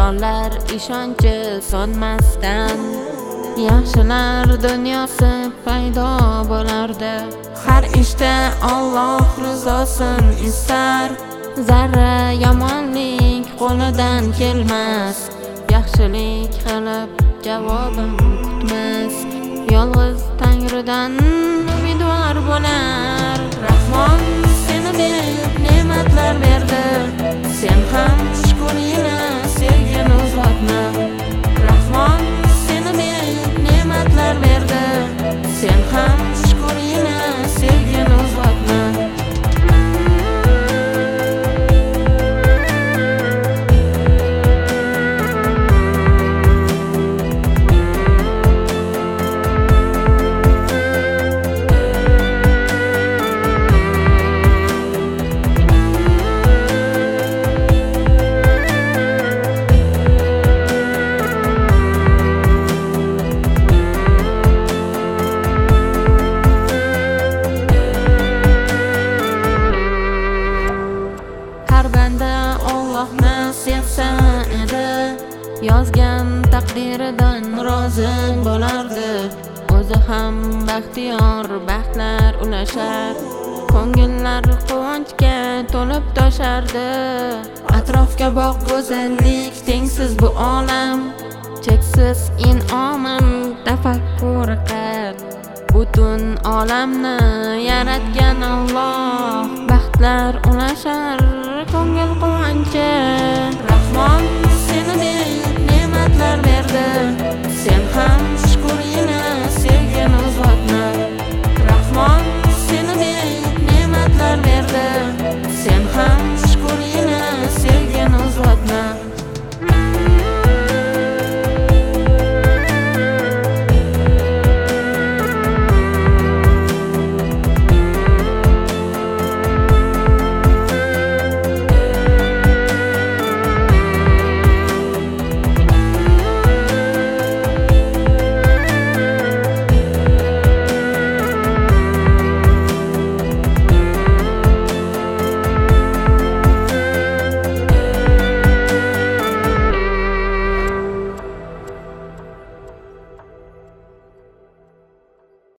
insonlar ishonchi so'nmasdan yaxshilar dunyosi paydo bo'lardi. Har ishda Alloh rizosin istar, zarra yomonlik qo'lidan kelmas, yaxshilik qilib javobim kutmas. Yolg'iz Tangridan umidvor bo'lar. Rahmon seni deb ne'matlar berdi, sen ham shukrina sevgini uzatma. Rahmon seni deb ne'matlar berdi, sen ham shukrina sevgini uzatma. Allohni sevsa edi, yozgan taqdiridan rozi bo'lardi. O'zi ham baxtiyor, baxtlar ulashar, ko'ngillar quvonchga to'lib toshardi. Atrofga boq go'zallik, tengsiz bu olam, cheksiz in'omim tafakkur qil. Butun olamni yaratgan Alloh, baxtlar ulashar, ko'ngil quvonchi. Rahmon seni deb ne'matlar berdi,